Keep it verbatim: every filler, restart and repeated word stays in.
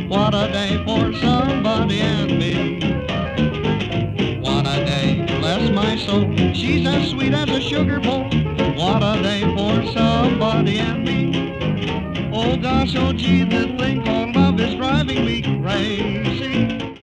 What a day for somebody and me. What a day, bless my soul. She's as sweet as a sugar bowl. What a day for somebody and me. Oh gosh, oh gee, the thing called love is driving me crazy.